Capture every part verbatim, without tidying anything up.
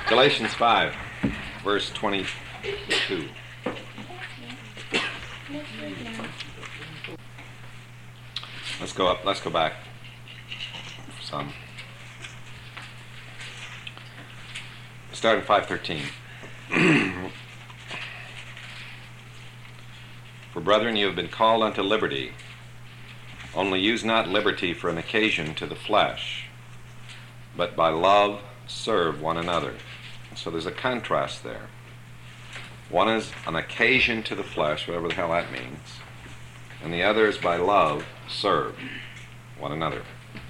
Galatians five, verse twenty-two. Let's go up. Let's go back some. Start at five thirteen. For brethren, you have been called unto liberty. Only use not liberty for an occasion to the flesh, but by love serve one another. So there's a contrast there. One is an occasion to the flesh, whatever the hell that means, and the other is by love serve one another.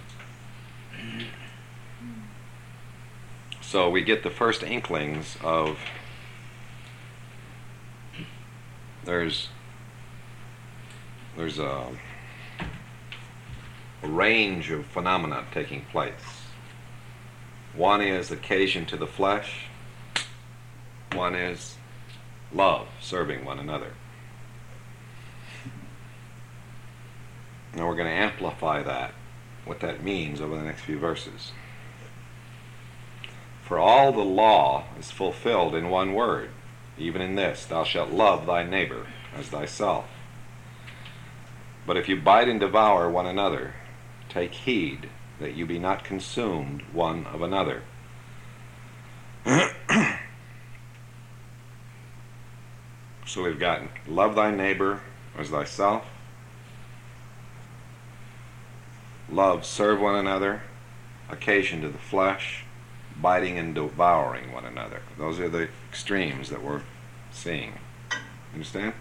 So we get the first inklings of there's there's a, a range of phenomena taking place. One is occasion to the flesh. One is love, serving one another. Now we're going to amplify that, what that means over the next few verses. For all the law is fulfilled in one word, even in this, thou shalt love thy neighbor as thyself. But if you bite and devour one another, take heed that you be not consumed one of another. So we've got love thy neighbor as thyself, love serve one another, occasion to the flesh, biting and devouring one another. Those are the extremes that we're seeing. Understand?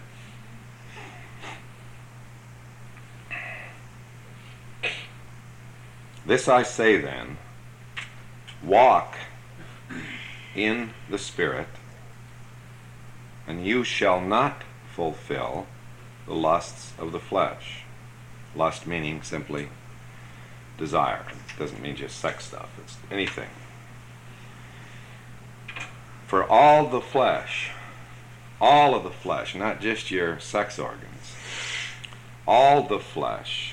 This I say then, walk in the Spirit, and you shall not fulfill the lusts of the flesh. Lust meaning simply desire. It doesn't mean just sex stuff. It's anything. For all the flesh, all of the flesh, not just your sex organs, all the flesh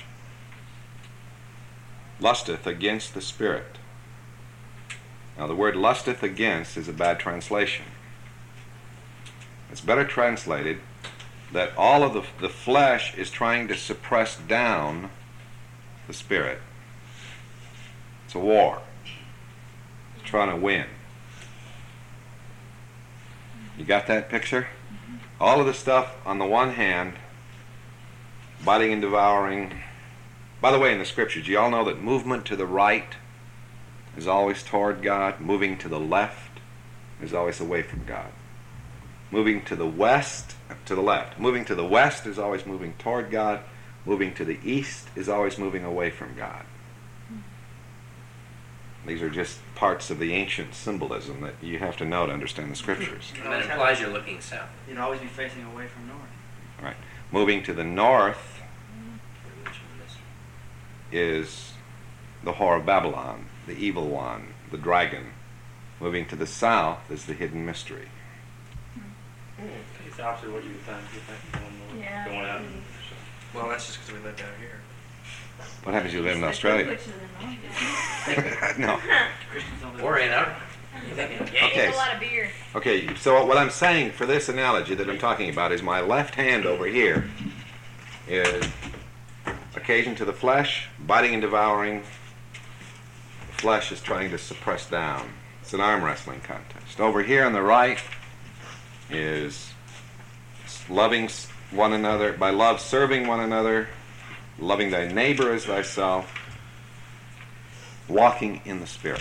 lusteth against the Spirit. Now the word lusteth against is a bad translation. It's better translated that all of the, the flesh is trying to suppress down the Spirit. It's a war. It's trying to win. You got that picture? Mm-hmm. All of the stuff on the one hand, biting and devouring. By the way, in the scriptures, you all know that movement to the right is always toward God. Moving to the left is always away from God. Moving to the west, to the left. Moving to the west is always moving toward God. Moving to the east is always moving away from God. These are just parts of the ancient symbolism that you have to know to understand the scriptures. And that implies you're looking south. You'd always be facing away from north. Right. Moving to the north is the whore of Babylon, the evil one, the dragon. Moving to the south is the hidden mystery. It's opposite what you would think. You think going north, Yeah. going out. Well, that's just because we live down here. What happens if you live in Australia? No. Or in our. Okay. A lot of beer. Okay, so what I'm saying for this analogy that I'm talking about is my left hand over here is occasion to the flesh, biting and devouring. The flesh is trying to suppress down. It's an arm wrestling contest. Over here on the right is loving one another, by love serving one another, loving thy neighbor as thyself, walking in the Spirit.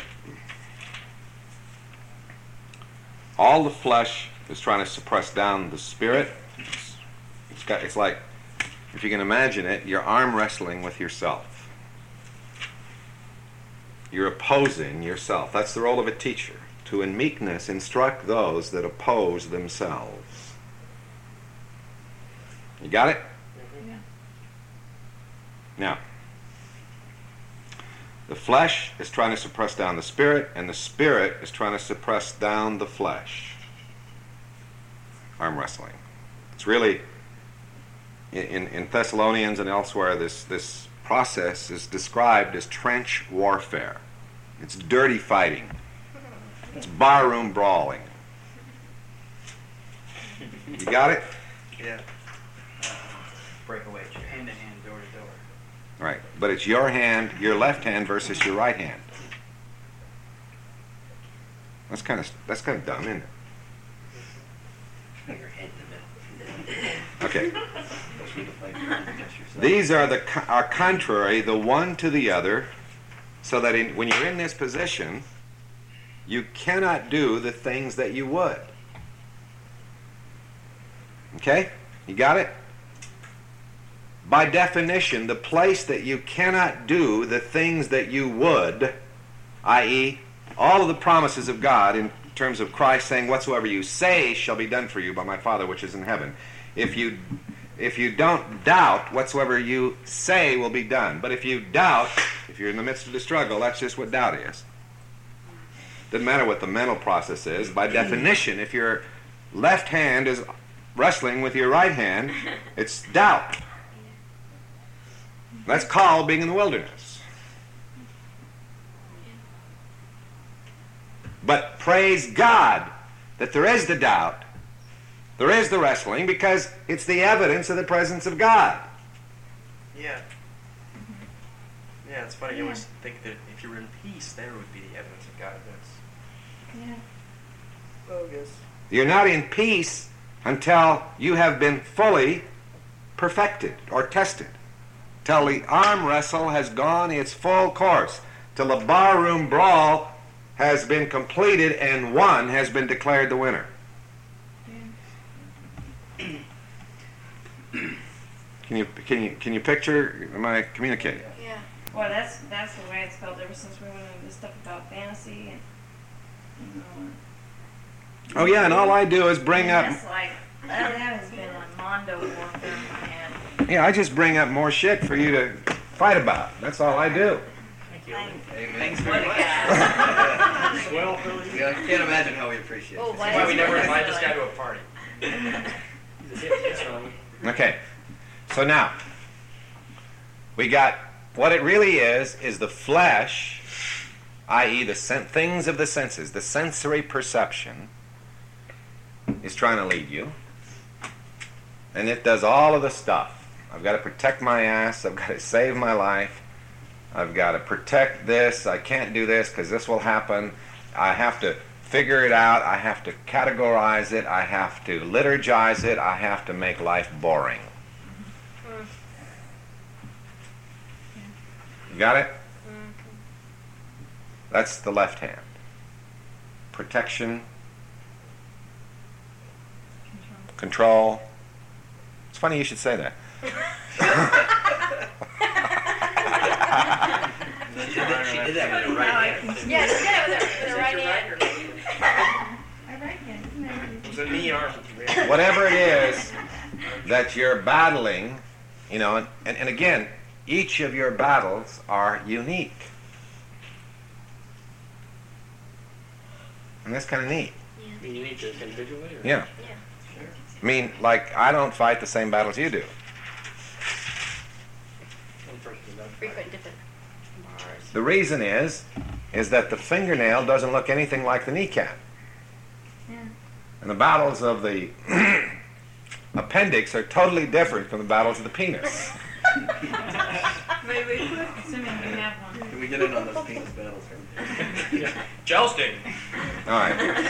All the flesh is trying to suppress down the Spirit. It's, it's, got, it's like, if you can imagine it, you're arm wrestling with yourself. You're opposing yourself. That's the role of a teacher, to in meekness instruct those that oppose themselves. You got it? Yeah. Now, the flesh is trying to suppress down the Spirit, and the Spirit is trying to suppress down the flesh. Arm wrestling. It's really, in, in Thessalonians and elsewhere, this, this process is described as trench warfare. It's dirty fighting. It's barroom brawling. You got it? Yeah. Breakaway chair. Hand to hand, door to door. Right. But it's your hand, your left hand versus your right hand. That's kind of that's kind of dumb, isn't it? Your head in the middle. Okay. These are the co- are contrary, the one to the other, so that in, when you're in this position, you cannot do the things that you would. Okay? You got it? By definition, the place that you cannot do the things that you would, that is, all of the promises of God in terms of Christ saying, whatsoever you say shall be done for you by my Father which is in heaven. If you if you don't doubt, whatsoever you say will be done. But if you doubt, if you're in the midst of the struggle, that's just what doubt is. Doesn't matter what the mental process is. By definition, if your left hand is wrestling with your right hand, it's doubt. That's called being in the wilderness. But praise God that there is the doubt, there is the wrestling, because it's the evidence of the presence of God. Yeah. Yeah, it's funny. You always think that if you were in peace, there would be the evidence of God. That's Yeah. bogus. You're not in peace until you have been fully perfected or tested, till the arm wrestle has gone its full course, till the barroom brawl has been completed and one has been declared the winner. Can you can you can you picture? Am I communicating? Yeah. Well, that's that's the way it's felt ever since we went into this stuff about fantasy and. You know, Oh yeah, and all I do is bring and up. That's like that, that has been like Mondo warfare in my head. Yeah, I just bring up more shit for you to fight about. That's all I do. Thank you. Thanks. Thanks What very a much. guy. Swell, Philly. Yeah, I can't imagine how we appreciate Oh, it. why That's why we is- never why is invite it this like- guy to a party. He's a hip kiss on me. Okay, so now we got what it really is is the flesh, that is, the sen- things of the senses, the sensory perception is trying to lead you, and it does all of the stuff. I've got to protect my ass. I've got to save my life. I've got to protect this. I can't do this because this will happen. I have to figure it out. I have to categorize it. I have to liturgize it. I have to make life boring. You got it? That's the left hand. Protection, control. It's funny you should say that. She did that, she did that with her right hand. too. Yeah, she did it with her, with Is her it right your hand. or- My right hand. isn't it? It was a knee arm. Whatever it is that you're battling, you know, and, and, and again, each of your battles are unique. And that's kind of neat. You mean you need this individually? Or? Yeah. Yeah. I mean, like, I don't fight the same battles you do. One person does. Frequent different bars. The reason is, is that the fingernail doesn't look anything like the kneecap. Yeah. And the battles of the appendix are totally different from the battles of the penis. Maybe we could, assuming we have one. Can we get in on those penis battles? Jousting. All right.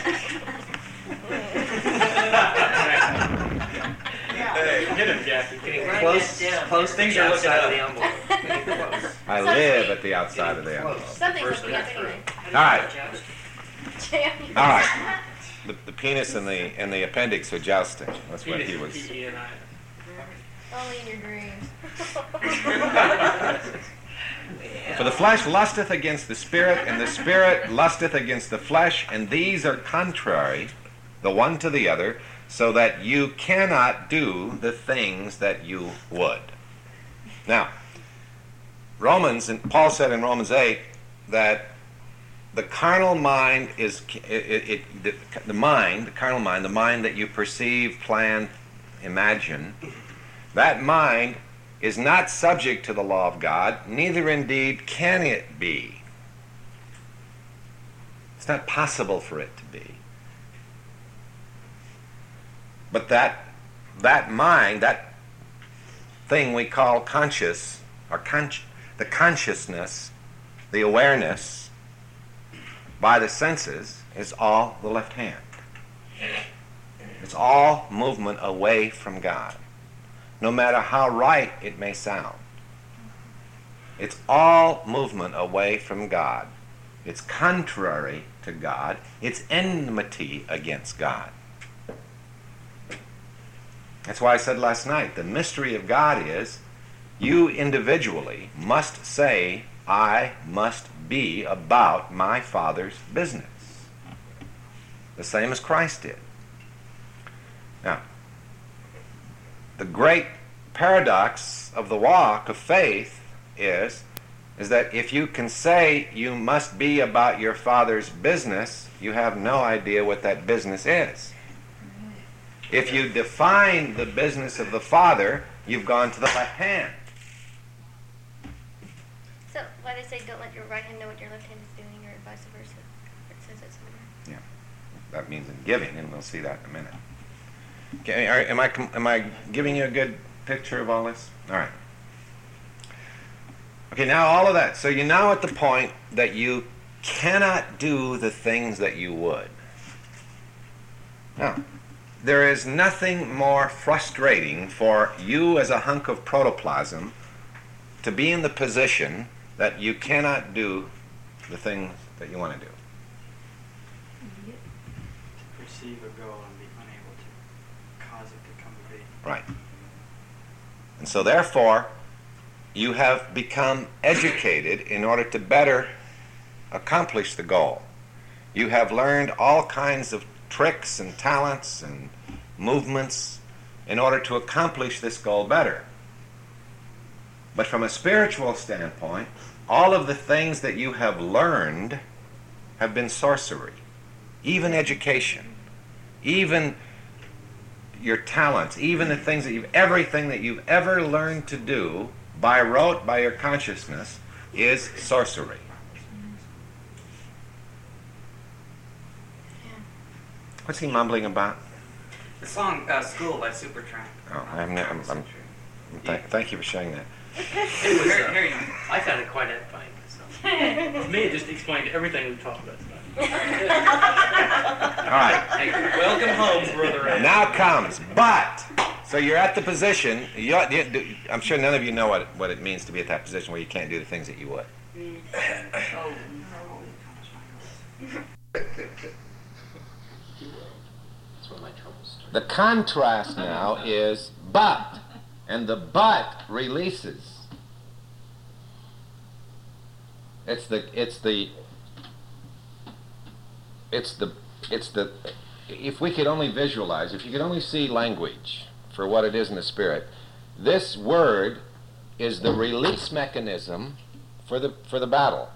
Hey, Get him, Jackie. getting Write close. that down. Close things are looking out of the envelope. Getting close. I live at the outside of the envelope. Something's First looking up and anyway. All right. Jam. All right. The, the penis and the and the appendix are jousting. That's what he was. P E N I. Only in your dreams. For the flesh lusteth against the spirit, and the spirit lusteth against the flesh, and these are contrary, the one to the other, so that you cannot do the things that you would. Now, Romans, and Paul said in Romans eight that the carnal mind is it, it, it, the, the mind, the carnal mind, the mind that you perceive, plan, imagine, that mind is not subject to the law of God, neither indeed can it be. It's not possible for it to be. But that that mind, that thing we call conscious, or con- the consciousness, the awareness by the senses, is all the left hand. It's all movement away from God, no matter how right it may sound. It's all movement away from God. It's contrary to God. It's enmity against God. That's why I said last night, the mystery of God is you individually must say, I must be about my Father's business. The same as Christ did. Now, the great paradox of the walk of faith is, is that if you can say you must be about your Father's business, you have no idea what that business is. If you define the business of the Father, you've gone to the left hand. So why they say don't let your right hand know what your left hand is doing, or vice versa? It says that somewhere. Yeah, that means in giving, and we'll see that in a minute. Okay, are, am I am I giving you a good picture of all this? All right. Okay, now all of that. So you're now at the point that you cannot do the things that you would. Now, there is nothing more frustrating for you as a hunk of protoplasm to be in the position that you cannot do the things that you want to do. To perceive a goal and be unable to cause it to come to be. Right. And so therefore, you have become educated in order to better accomplish the goal. You have learned all kinds of tricks and talents and movements in order to accomplish this goal better. But from a spiritual standpoint, all of the things that you have learned have been sorcery. Even education, even your talents, even the things that you've, everything that you've ever learned to do by rote, by your consciousness, is sorcery. What's he mumbling about? The song uh, "School" by Supertramp. Oh, I haven't. I'm, I'm, th- thank you for sharing that. It was, uh, very, I found it quite edifying myself. To me, it just explained everything we talked about tonight. All right. Hey, welcome home, brother. Now comes, but, so you're at the position, you, you, I'm sure none of you know what, what it means to be at that position where you can't do the things that you would. Oh, That's where my troubles start. The contrast now is but, and the but releases. It's the, it's the, it's the, it's the, if we could only visualize, if you could only see language for what it is in the Spirit, this word is the release mechanism for the, for the battle.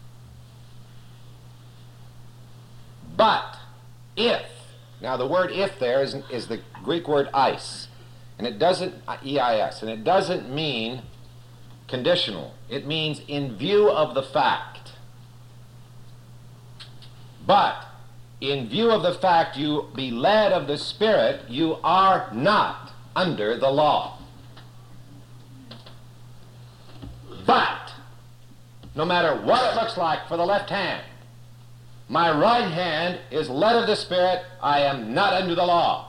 But, if, now the word if there is, is the Greek word eis, and it doesn't, E I S, and it doesn't mean conditional. It means in view of the fact. But, in view of the fact you be led of the Spirit, you are not under the law. But, no matter what it looks like for the left hand, my right hand is led of the Spirit, I am not under the law.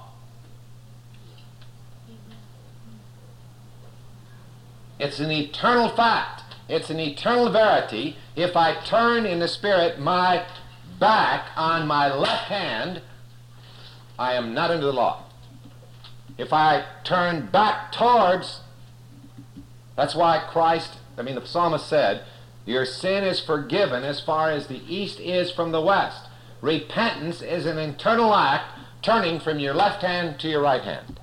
It's an eternal fact. It's an eternal verity. If I turn in the Spirit my back on my left hand, I am not under the law. If I turn back towards, that's why Christ, I mean the psalmist said, your sin is forgiven as far as the east is from the west. Repentance is an internal act turning from your left hand to your right hand.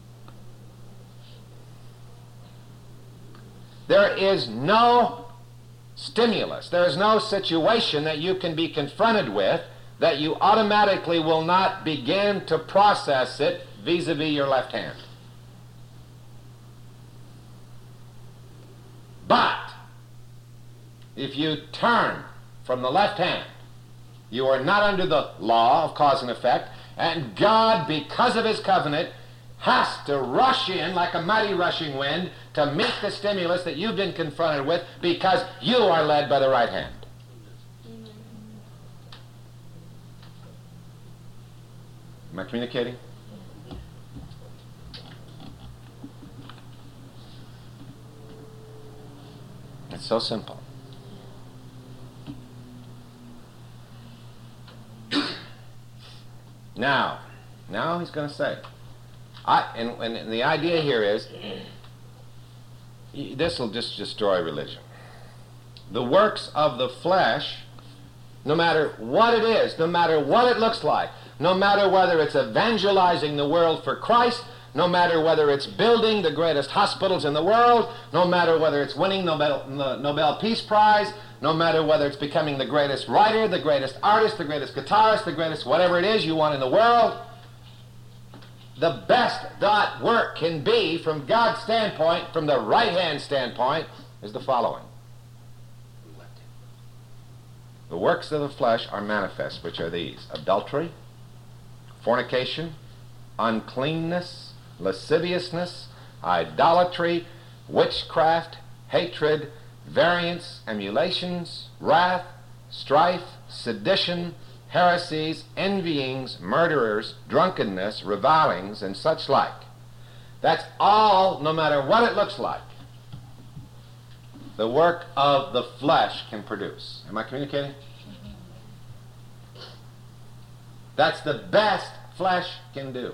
There is no stimulus, there is no situation that you can be confronted with that you automatically will not begin to process it vis-a-vis your left hand. But if you turn from the left hand You are not under the law of cause and effect. And God, because of his covenant, has to rush in like a mighty rushing wind to meet the stimulus that you've been confronted with because you are led by the right hand. Am I communicating? It's so simple. Now, now he's going to say, I, and, and the idea here is, this will just destroy religion. The works of the flesh, no matter what it is, no matter what it looks like, no matter whether it's evangelizing the world for Christ, no matter whether it's building the greatest hospitals in the world, no matter whether it's winning Nobel, the Nobel Peace Prize, no matter whether it's becoming the greatest writer, the greatest artist, the greatest guitarist, the greatest whatever it is you want in the world, the best that work can be from God's standpoint, from the right-hand standpoint, is the following. The works of the flesh are manifest, which are these: adultery, fornication, uncleanness, lasciviousness, idolatry, witchcraft, hatred, variance, emulations, wrath, strife, sedition, heresies, envyings, murderers, drunkenness, revilings, and such like. That's all, no matter what it looks like, the work of the flesh can produce. Am I communicating? That's the best flesh can do.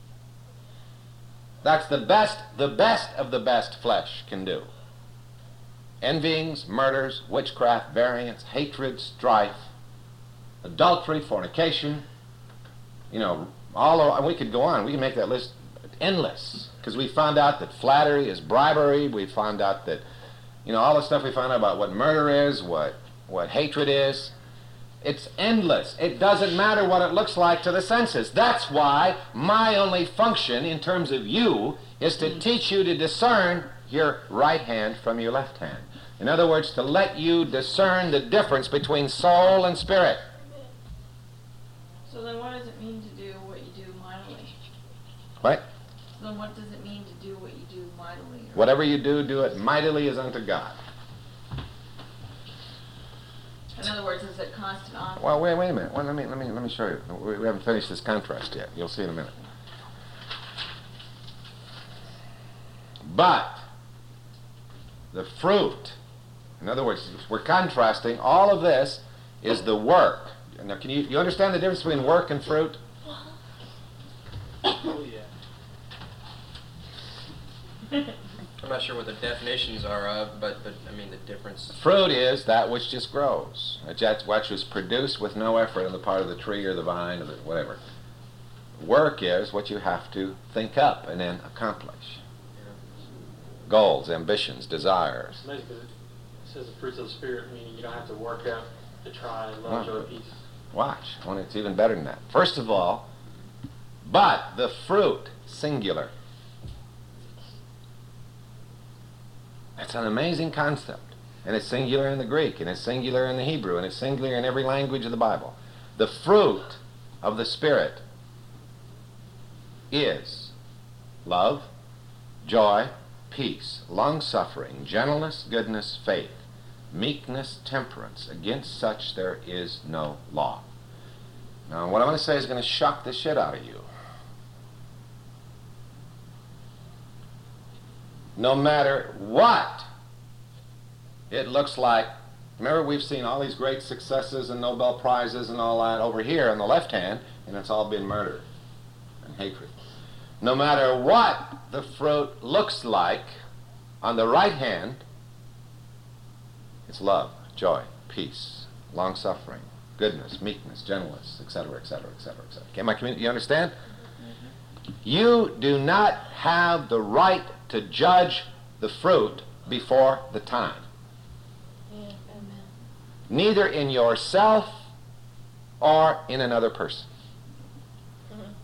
That's the best, the best of the best flesh can do. Envyings, murders, witchcraft, variance, hatred, strife, adultery, fornication, you know, all of, we could go on. We can make that list endless, because we found out that flattery is bribery. We found out that, you know, all the stuff we found out about what murder is, what, what hatred is. It's endless. It doesn't matter what it looks like to the senses. That's why my only function in terms of you is to teach you to discern your right hand from your left hand. In other words, to let you discern the difference between soul and spirit. So then what does it mean to do what you do mightily? What? So then what does it mean to do what you do mightily? Whatever you do, do it mightily as unto God. In other words, is it constant on? Well, wait, wait a minute. Well, let me, let me, let me show you. We, we haven't finished this contrast yet. You'll see in a minute. But the fruit, in other words, we're contrasting. All of this is the work. Now, can you, you understand the difference between work and fruit? Oh, yeah. I'm not sure what the definitions are of, but, but I mean the difference. Fruit is that which just grows. That's what was produced with no effort on the part of the tree or the vine or the whatever. Work is what you have to think up and then accomplish. Goals, ambitions, desires. It's amazing because it says the fruits of the Spirit, meaning you don't have to work out to try and love, Well, joy, peace. Watch. Well, it's even better than that. First of all, but the fruit, singular. It's an amazing concept. And it's singular in the Greek, and it's singular in the Hebrew, and it's singular in every language of the Bible. The fruit of the Spirit is love, joy, peace, long-suffering, gentleness, goodness, faith, meekness, temperance. Against such there is no law. Now, what I'm going to say is going to shock the shit out of you. No matter what it looks like, remember we've seen all these great successes and Nobel Prizes and all that over here on the left hand, and it's all been murder and hatred. No matter what the fruit looks like on the right hand, it's love, joy, peace, long-suffering, goodness, meekness, gentleness, et cetera, et cetera, et cetera, et cetera. Okay, my community, you understand? Mm-hmm. You do not have the right to judge the fruit before the time. Yeah, amen. Neither in yourself or in another person. Mm-hmm.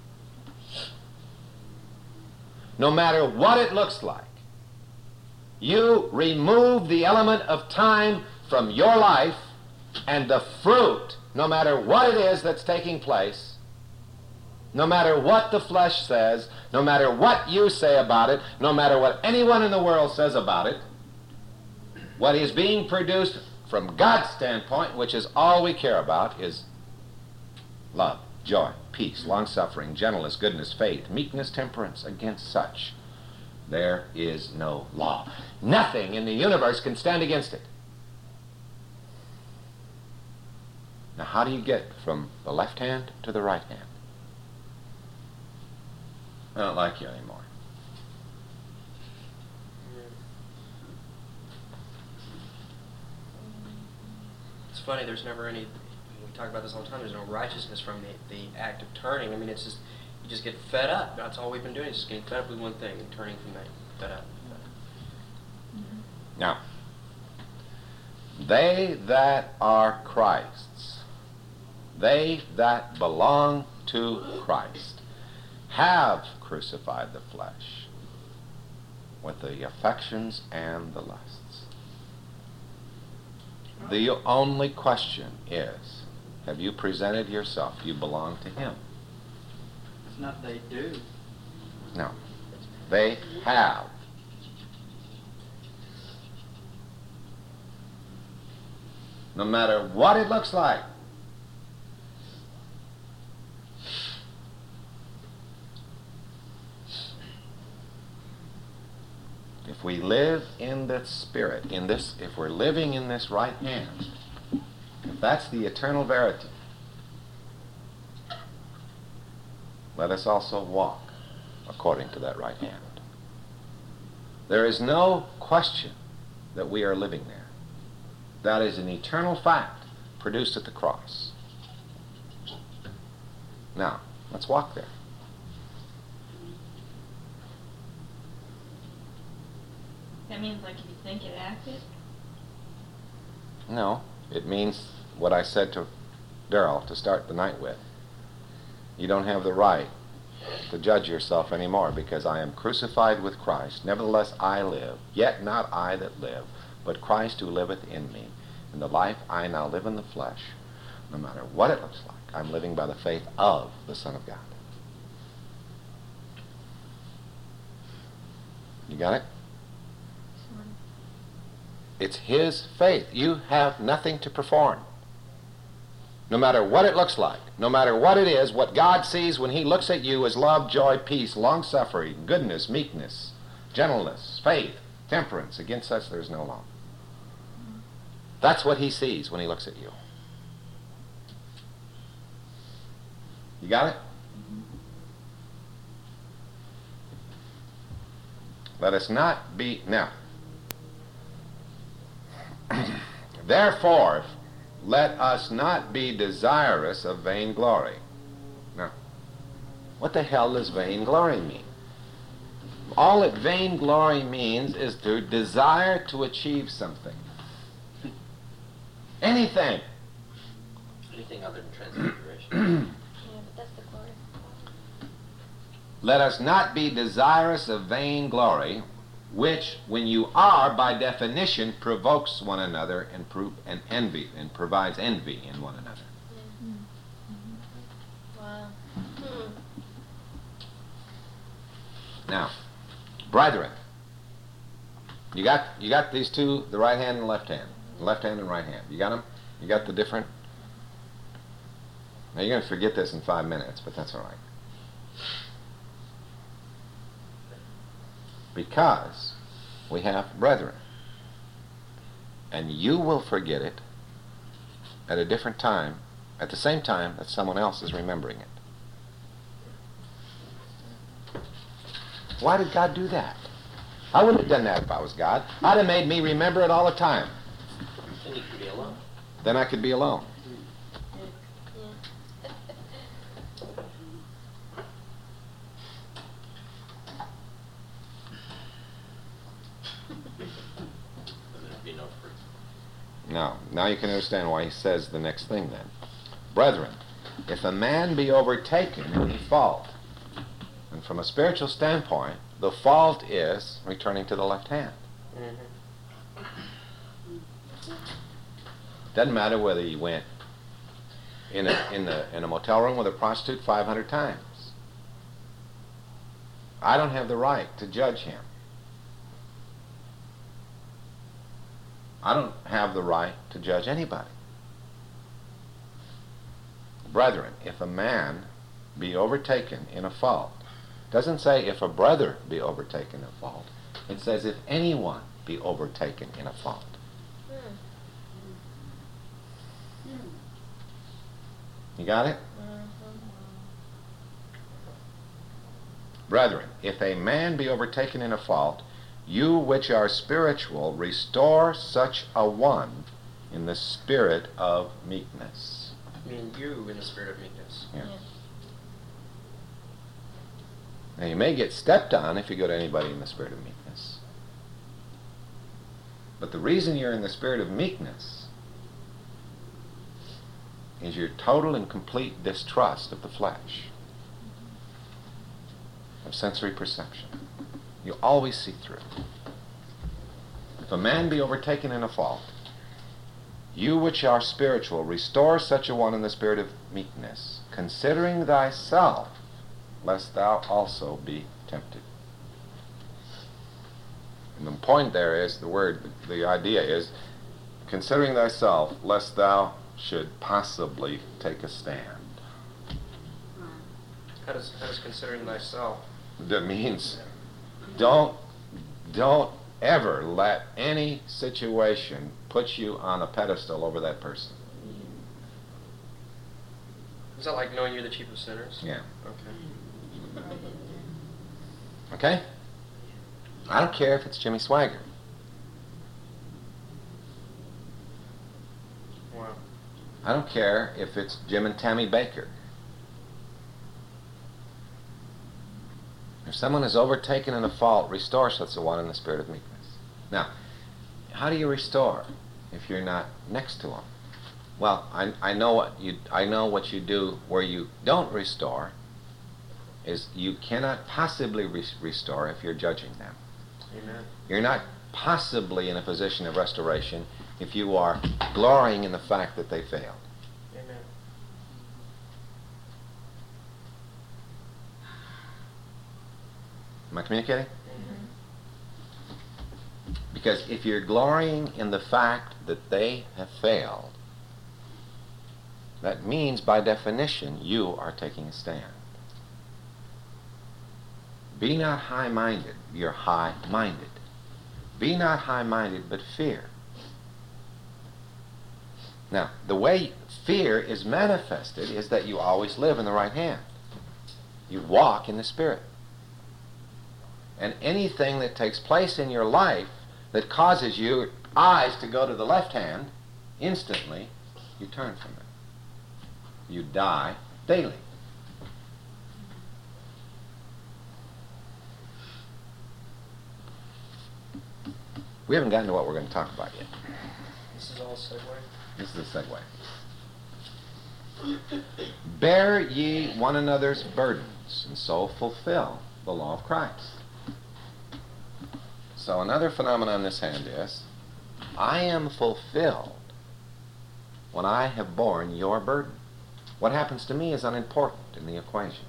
No matter what it looks like, you remove the element of time from your life, and the fruit no matter what it is that's taking place, no matter what the flesh says, no matter what you say about it, no matter what anyone in the world says about it, what is being produced from God's standpoint, which is all we care about, is love, joy, peace, long-suffering, gentleness, goodness, faith, meekness, temperance. Against such there is no law. Nothing in the universe can stand against it. Now, how do you get from the left hand to the right hand? I don't like you anymore. It's funny, there's never any, we talk about this all the time, there's no righteousness from the, the act of turning. I mean, it's just, you just get fed up. That's all we've been doing, is just getting fed up with one thing and turning from that, fed up. Now, they that are Christ's, they that belong to Christ, have crucified the flesh with the affections and the lusts. The only question is, have you presented yourself? You belong to Him. It's not they do. No. They have. No matter what it looks like. If we live in the Spirit, in this, if we're living in this right hand, if that's the eternal verity, let us also walk according to that right hand. There is no question that we are living there. That is an eternal fact produced at the cross. Now, let's walk there. That means like if you think it, act it? No, it means what I said to Darrell to start the night with. You don't have the right to judge yourself anymore, because I am crucified with Christ. Nevertheless I live, yet not I that live, but Christ who liveth in me. In the life I now live in the flesh, no matter what it looks like, I'm living by the faith of the Son of God. You got it? It's His faith. You have nothing to perform. No matter what it looks like, no matter what it is, what God sees when He looks at you is love, joy, peace, long-suffering, goodness, meekness, gentleness, faith, temperance. Against such there is no law. That's what He sees when He looks at you. You got it? Let us not be... Now, therefore, let us not be desirous of vainglory. Now, what the hell does vainglory mean? All that vainglory means is to desire to achieve something. Anything. Anything other than transfiguration. Yeah, but that's the glory. Let us not be desirous of vainglory, which, when you are, by definition, provokes one another and, prove, and envy, and provides envy in one another. Yeah. Wow. Hmm. Now, brethren, you got you got these two, the right hand and left hand, left hand and right hand. You got them? You got the different? Now you're going to forget this in five minutes, but that's all right. Because we have brethren. And you will forget it at a different time, at the same time that someone else is remembering it. Why did God do that? I wouldn't have done that if I was God. I'd have made me remember it all the time. Then you could be alone. Then I could be alone. Now, now you can understand why he says the next thing then. Brethren, if a man be overtaken in fault, and from a spiritual standpoint, the fault is returning to the left hand. Mm-hmm. Doesn't matter whether he went in a, in, the, in a motel room with a prostitute five hundred times. I don't have the right to judge him. I don't have the right to judge anybody. Brethren, if a man be overtaken in a fault, doesn't say if a brother be overtaken in a fault. It says if anyone be overtaken in a fault. Hmm. You got it? Mhm. Brethren, if a man be overtaken in a fault, you which are spiritual, restore such a one in the spirit of meekness. I mean, you in the spirit of meekness. Yeah. Yeah. Now you may get stepped on if you go to anybody in the spirit of meekness. But the reason you're in the spirit of meekness is your total and complete distrust of the flesh, of sensory perception. You always see through. If a man be overtaken in a fault, you which are spiritual, restore such a one in the spirit of meekness, considering thyself, lest thou also be tempted. And the point there is, the word, the idea is, considering thyself, lest thou should possibly take a stand. How does how does considering thyself? That means don't don't ever let any situation put you on a pedestal over that person. Is that like knowing you're the chief of sinners? Yeah. Okay. Okay? I don't care if it's Jimmy Swagger. Wow. I don't care if it's Jim and Tammy Baker. If someone is overtaken in a fault, restore such a one in the spirit of meekness. Now, how do you restore if you're not next to him? Well, I, I know what you I know what you do where you don't restore is you cannot possibly re- restore if you're judging them. Amen. You're not possibly in a position of restoration if you are glorying in the fact that they failed. Amen. Am I communicating? Mm-hmm. Because if you're glorying in the fact that they have failed, that means by definition you are taking a stand. Be not high-minded, you're high-minded. Be not high-minded, but fear. Now, the way fear is manifested is that you always live in the right hand. You walk in the Spirit. And anything that takes place in your life that causes your eyes to go to the left hand, instantly you turn from it. You die daily. We haven't gotten to what we're going to talk about yet. This is all segue. This is a segue. Bear ye one another's burdens, and so fulfill the law of Christ. So another phenomenon in this hand is, I am fulfilled when I have borne your burden. What happens to me is unimportant in the equation.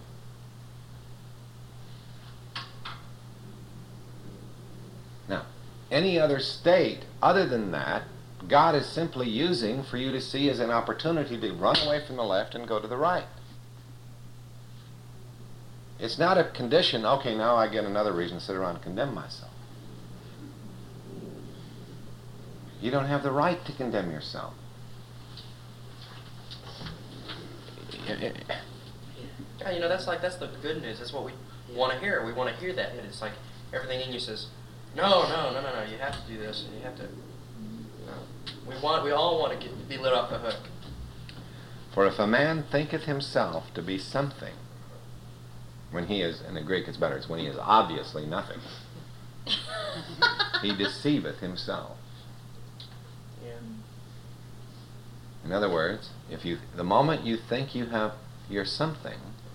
Now, any other state other than that, God is simply using for you to see as an opportunity to run away from the left and go to the right. It's not a condition, okay, now I get another reason to sit around and condemn myself. You don't have the right to condemn yourself. Yeah, you know, that's like, that's the good news. That's what we want to hear. We want to hear that. And it's like everything in you says, no, no, no, no, no, you have to do this, and you have to, no. We want, we all want to get, be lit off the hook. For if a man thinketh himself to be something, when he is, in the Greek it's better, it's when he is obviously nothing, he deceiveth himself. Yeah. In other words, if you, the moment you think you have, you're something,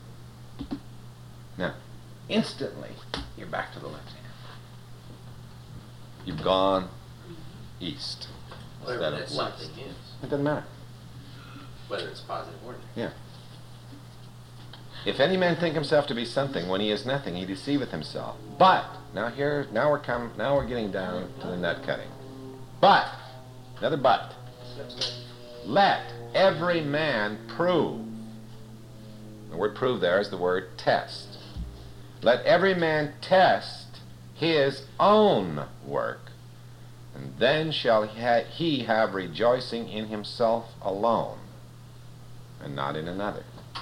now, instantly, you're back to the left hand. You've gone east Whatever instead that of west. something is. It doesn't matter. Whether it's positive or negative. Yeah. If any man think himself to be something when he is nothing, he deceiveth himself. But now here, now we're come, now we're getting down to the nut cutting. But another but. Let every man prove. The word prove there is the word test. Let every man test his own work, and then shall he, ha- he have rejoicing in himself alone, and not in another.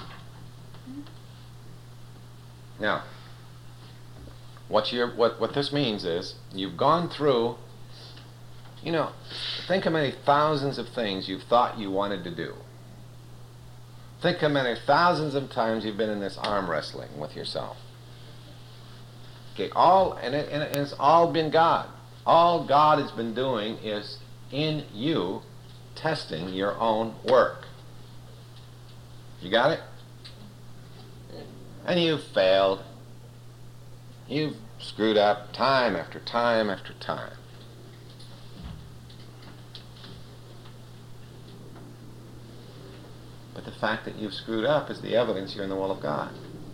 Now, what, you're, what, what this means is, you've gone through, you know, think how many thousands of things you've thought you wanted to do. Think how many thousands of times you've been in this arm wrestling with yourself. Okay, all, and, it, and it's all been God. All God has been doing is in you testing your own work. You got it? And you've failed. You've screwed up time after time after time. But the fact that you've screwed up is the evidence you're in the will of God.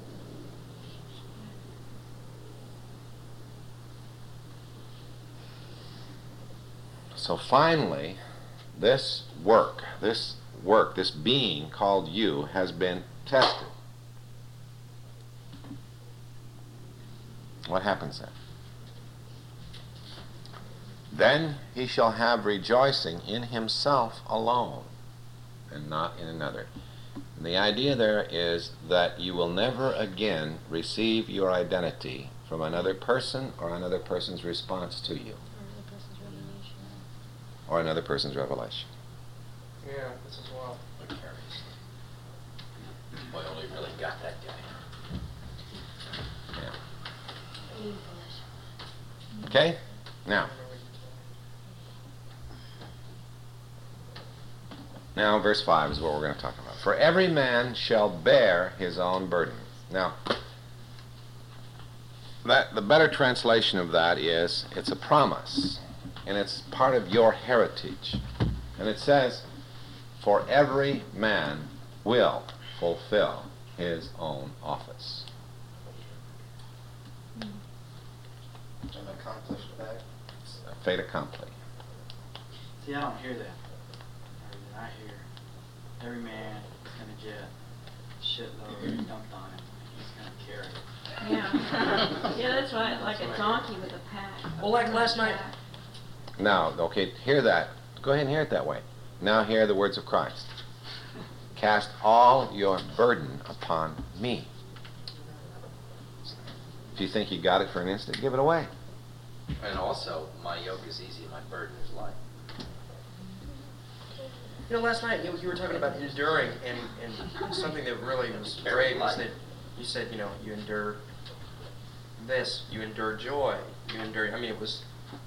So finally, this work, this work, this being called you has been tested. What happens then? Then he shall have rejoicing in himself alone, and not in another. And the idea there is that you will never again receive your identity from another person or another person's response to you, or another person's revelation. Yeah, this is wild. Boy, only really got that guy. Yeah. Okay? Now, now verse five is what we're going to talk about. For every man shall bear his own burden. Now, that the better translation of that is, it's a promise, and it's part of your heritage. And it says, for every man will fulfill his own office. And accomplish that. It's a fait accompli. See, I don't hear that. I hear every man is going to get a shitload dumped on him. He's going to carry it. Yeah. Yeah, that's right, like a donkey with a pack. Well, like last night. Now, okay, hear that. Go ahead and hear it that way. Now hear the words of Christ. Cast all your burden upon me. If you think you got it for an instant, give it away. And also, my yoke is easy, my burden is light. You know, last night you, you were talking about enduring, and, and something that really was great was that you said, you know, you endure this, you endure joy, you endure, I mean, it was,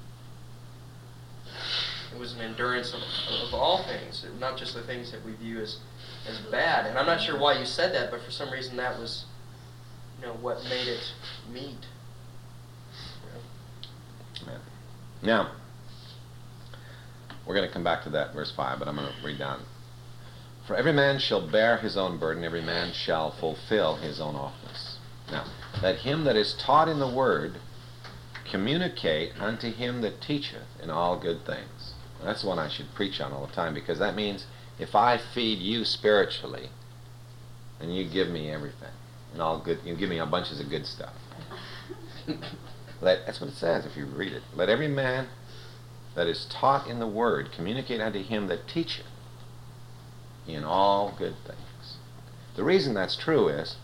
it was an endurance of, of all things, not just the things that we view as, as bad. And I'm not sure why you said that, but for some reason that was, you know, what made it meet. You know? Amen. Now, we're going to come back to that, verse five, but I'm going to read down. For every man shall bear his own burden, every man shall fulfill his own office. Now, let him that is taught in the word communicate unto him that teacheth in all good things. That's the one I should preach on all the time, because that means if I feed you spiritually, and you give me everything, and all good, you give me a bunches of good stuff. Let, that's what it says if you read it. Let every man that is taught in the word communicate unto him that teacheth in all good things. The reason that's true is,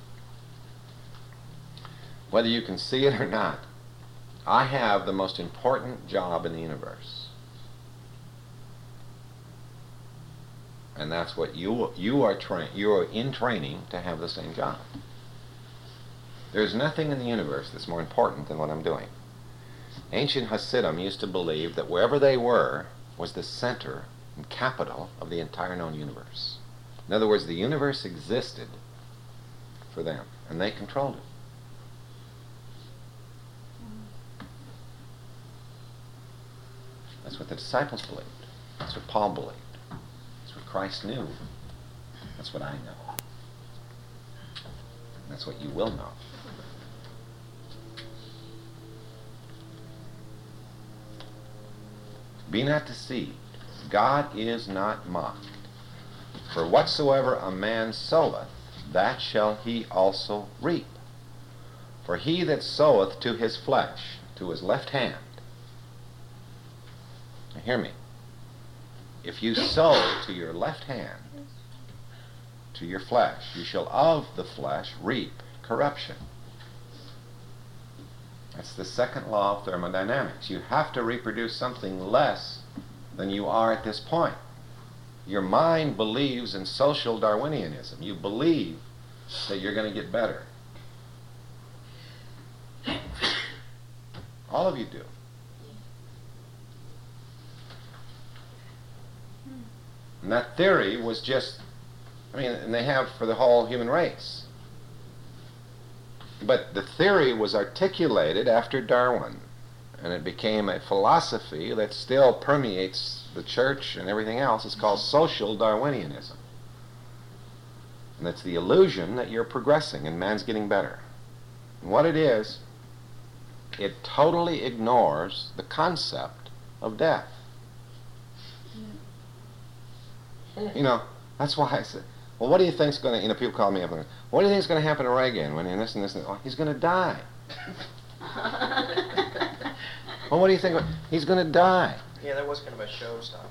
whether you can see it or not, I have the most important job in the universe. And that's what you you are train you are in training to have the same job. There's nothing in the universe that's more important than what I'm doing. Ancient Hasidim used to believe that wherever they were was the center and capital of the entire known universe. In other words, the universe existed for them, and they controlled it. That's what the disciples believed. That's what Paul believed. That's what Christ knew. That's what I know. That's what you will know. Be not deceived. God is not mocked. For whatsoever a man soweth, that shall he also reap. For he that soweth to his flesh, to his left hand, now hear me, if you sow to your left hand, to your flesh, you shall of the flesh reap corruption. That's the second law of thermodynamics. You have to reproduce something less than you are at this point. Your mind believes in social Darwinianism. You believe that you're going to get better. All of you do. And that theory was just, I mean, and they have for the whole human race. But the theory was articulated after Darwin, and it became a philosophy that still permeates the church and everything else. It's called social Darwinianism. And it's the illusion that you're progressing and man's getting better. And what it is, it totally ignores the concept of death. You know, that's why I said, well, what do you think's going to, you know, people call me up and, what do you think's going to happen to Reagan when he this and this and this? Oh, he's going to die. Well, what do you think? He's going to die. Yeah, that was kind of a showstopper.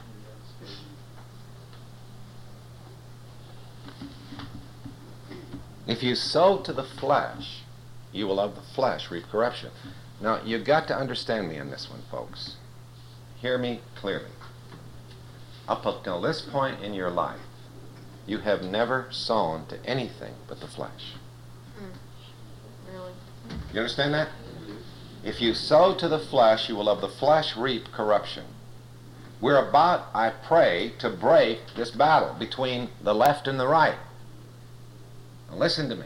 If you sow to the flesh, you will of the flesh reap corruption. Now, you've got to understand me on this one, folks. Hear me clearly. Up until this point in your life, you have never sown to anything but the flesh. Mm. Really? You understand that? If you sow to the flesh, you will of the flesh reap corruption. We're about, I pray, to break this battle between the left and the right. Now listen to me.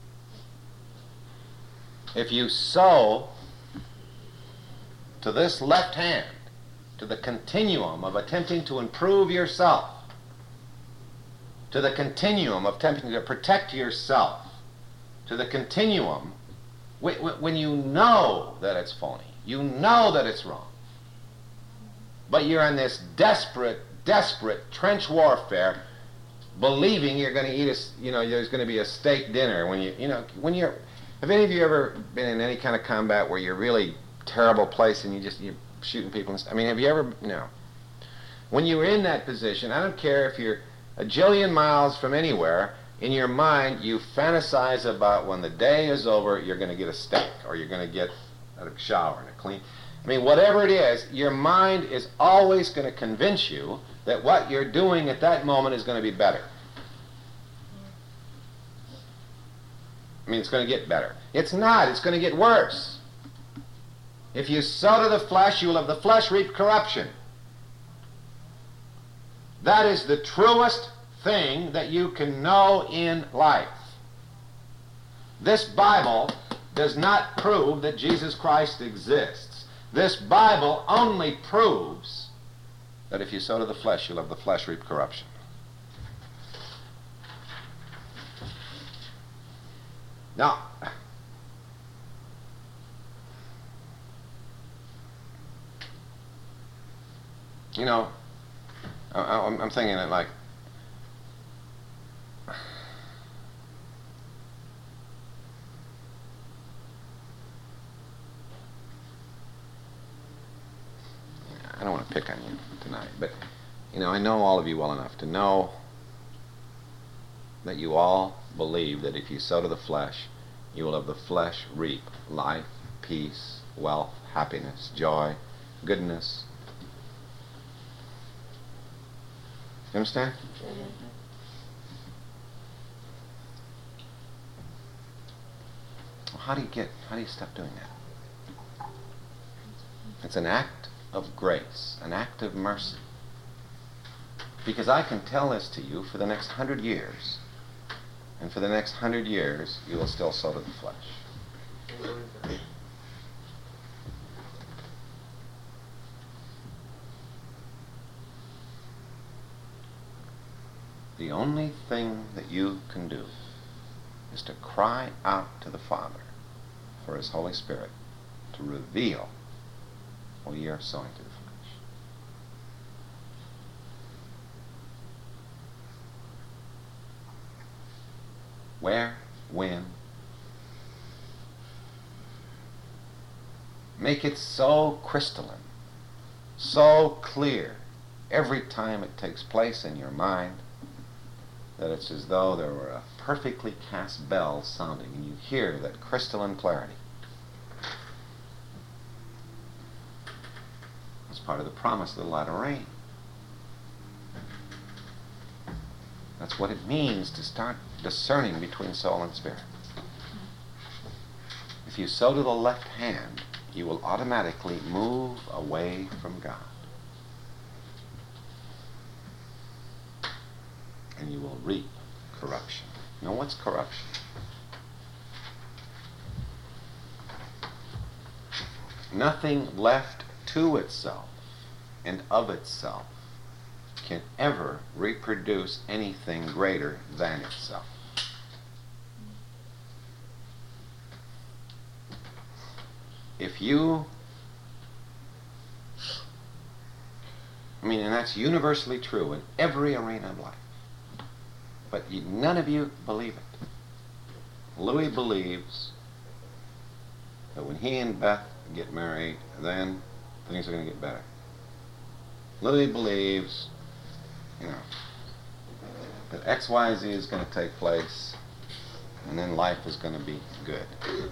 If you sow to this left hand, to the continuum of attempting to improve yourself, to the continuum of attempting to protect yourself, to the continuum, when you know that it's phony, you know that it's wrong, but you're in this desperate, desperate trench warfare, believing you're going to eat a, you know, there's going to be a steak dinner when you, you know, when you're, have any of you ever been in any kind of combat where you're really terrible place and you just, you're shooting people and stuff? I mean, have you ever, no. When you're in that position, I don't care if you're a jillion miles from anywhere, in your mind you fantasize about when the day is over, you're going to get a steak or you're going to get a shower and a clean. I mean, whatever it is, your mind is always going to convince you that what you're doing at that moment is going to be better. I mean, it's going to get better. It's not. It's going to get worse. If you sow to the flesh, you will of the flesh reap corruption. That is the truest thing that you can know in life. This Bible does not prove that Jesus Christ exists. This Bible only proves that if you sow to the flesh, you'll of the flesh reap corruption. Now, you know, I, I'm, I'm thinking it like, I don't want to pick on you tonight, but, you know, I know all of you well enough to know that you all believe that if you sow to the flesh, you will of the flesh reap life, peace, wealth, happiness, joy, goodness. You understand? Mm-hmm. Well, how do you get, how do you stop doing that? It's an act of grace, an act of mercy. Because I can tell this to you for the next hundred years, and for the next hundred years you will still sow to the flesh. the only thing that you can do is to cry out to the Father for His Holy Spirit to reveal what ye are sowing to the flesh. Where, when, make it so crystalline, so clear every time it takes place in your mind that it's as though there were a perfectly cast bell sounding and you hear that crystalline clarity. It's part of the promise of the latter rain. That's what it means to start discerning between soul and spirit. If you sow to the left hand, you will automatically move away from God. And you will reap corruption. Now, what's corruption? Nothing left to itself and of itself can ever reproduce anything greater than itself. If you, I mean, and that's universally true in every arena of life, but you, none of you believe it. Louis believes that when he and Beth get married, then things are going to get better. Louis believes, you know, that X Y Z is going to take place, and then life is going to be good.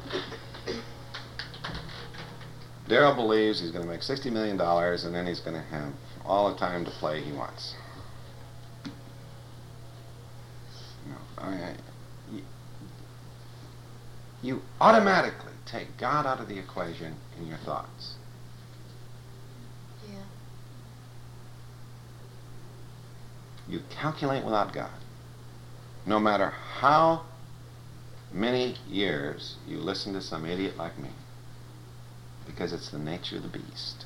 Daryl believes he's going to make sixty million dollars, and then he's going to have all the time to play he wants. No, I mean, you, you automatically take God out of the equation in your thoughts. Yeah. You calculate without God. No matter how many years you listen to some idiot like me, because it's the nature of the beast.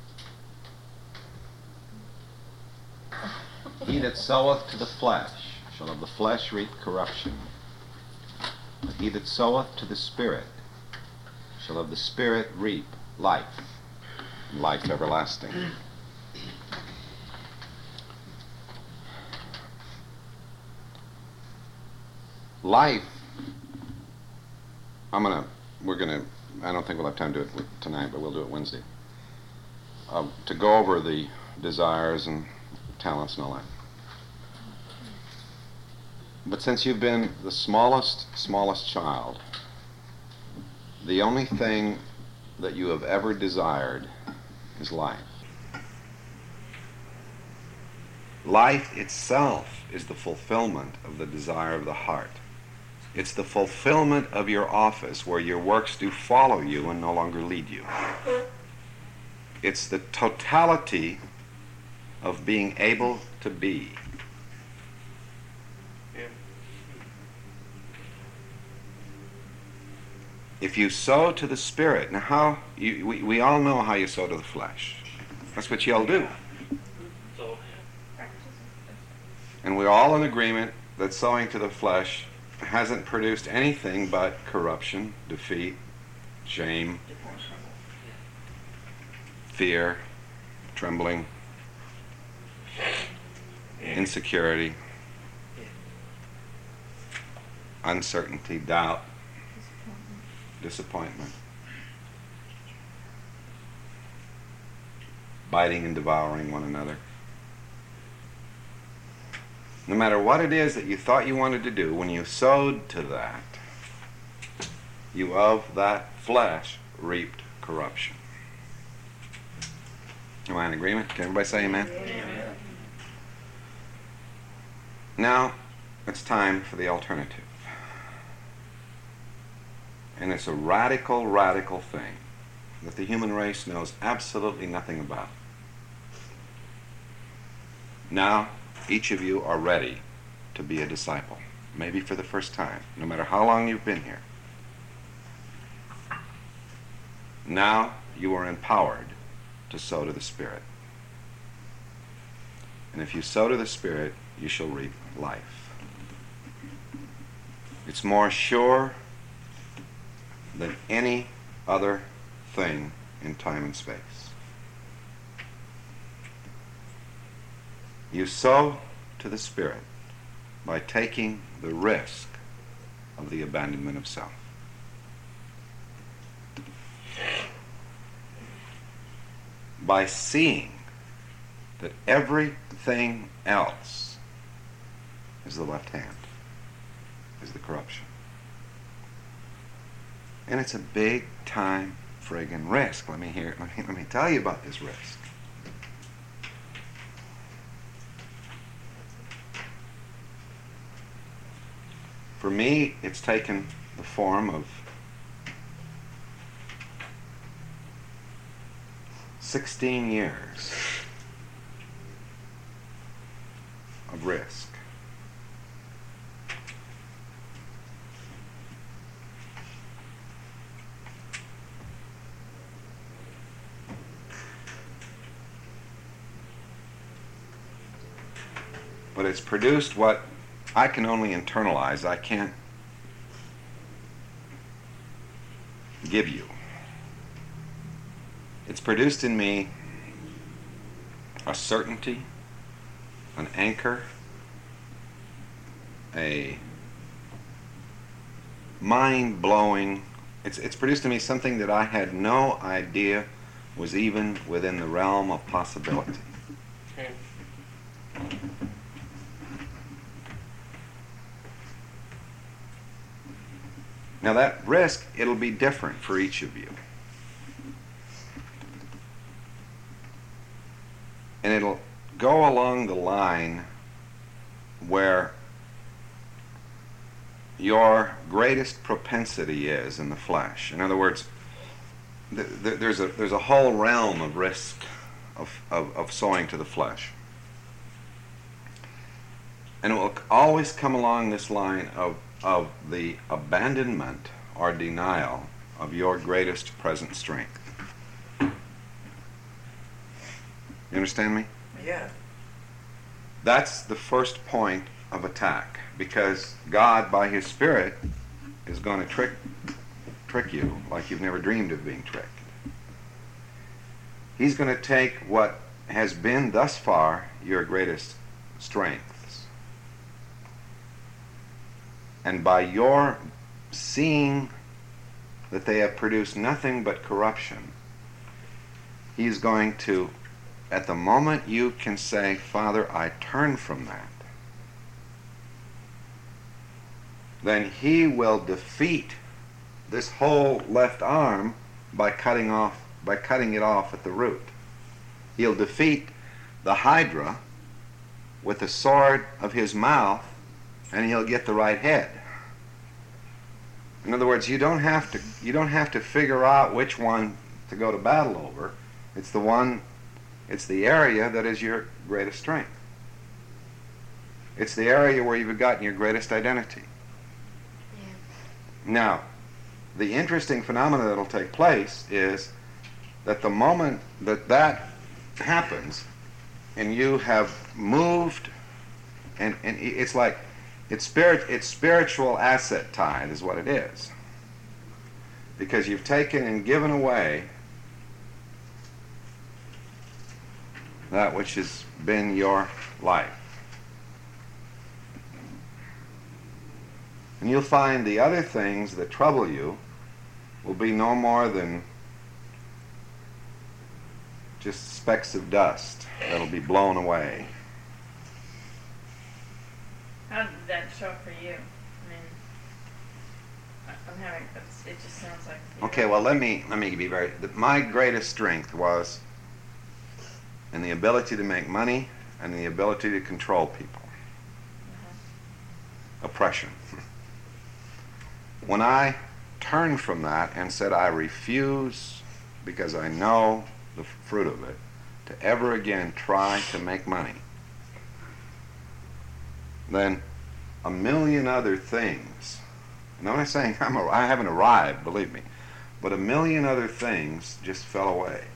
He that soweth to the flesh shall of the flesh reap corruption, but he that soweth to the Spirit shall of the Spirit reap life, and life everlasting. Life, I'm gonna, we're gonna, I don't think we'll have time to do it tonight, but we'll do it Wednesday. Uh, to go over the desires and talents and all that. But since you've been the smallest, smallest child, the only thing that you have ever desired is life. Life itself is the fulfillment of the desire of the heart. It's the fulfillment of your office where your works do follow you and no longer lead you. It's the totality of being able to be. If you sow to the Spirit, now how, you, we, we all know how you sow to the flesh. That's what you all do. So, And we're all in agreement that sowing to the flesh hasn't produced anything but corruption, defeat, shame, fear, trembling, insecurity, uncertainty, doubt, disappointment, biting and devouring one another. No matter what it is that you thought you wanted to do, when you sowed to that, you of that flesh reaped corruption. Am I in agreement? Can everybody say amen? Amen. Now, it's time for the alternative. And it's a radical, radical thing that the human race knows absolutely nothing about. Now, each of you are ready to be a disciple, maybe for the first time, no matter how long you've been here. Now you are empowered to sow to the Spirit. And if you sow to the Spirit, you shall reap life. It's more sure than any other thing in time and space. You sow to the Spirit by taking the risk of the abandonment of self. By seeing that everything else is the left hand, is the corruption. And it's a big time friggin' risk. Let me hear let me, let me tell you about this risk. For me, it's taken the form of sixteen years of risk. But it's produced what I can only internalize. I can't give you. It's produced in me a certainty, an anchor, a mind-blowing, it's, it's produced in me something that I had no idea was even within the realm of possibility. Okay. Now that risk, it'll be different for each of you. And it'll go along the line where your greatest propensity is in the flesh. In other words, th- th- there's a there's a whole realm of risk of, of, of sowing to the flesh. And it will always come along this line of of the abandonment or denial of your greatest present strength. You understand me? Yeah. That's the first point of attack, because God, by His Spirit, is going to trick trick you like you've never dreamed of being tricked. He's going to take what has been thus far your greatest strengths, and by your seeing that they have produced nothing but corruption, He's going to, at the moment you can say, Father, I turn from that, then He will defeat this whole left arm by cutting off, by cutting it off at the root. He'll defeat the Hydra with the sword of His mouth, and He'll get the right head. In other words, you don't have to you don't have to figure out which one to go to battle over. It's the one, it's the area that is your greatest strength. It's the area where you've gotten your greatest identity. Yeah. Now, the interesting phenomenon that will take place is that the moment that that happens, and you have moved, and, and it's like, it's spirit, it's spiritual asset tithe is what it is. Because you've taken and given away that which has been your life. And you'll find the other things that trouble you will be no more than just specks of dust that'll be blown away. How did that show up for you? I mean, I- I'm having, it's- it just sounds like. you Okay, know, well, let me let me be very. My greatest strength was in the ability to make money and the ability to control people. uh-huh. Oppression. When I turned from that and said, I refuse, because I know the fruit of it, to ever again try to make money, then a million other things, and I'm not saying I'm a, I haven't arrived, believe me, but a million other things just fell away.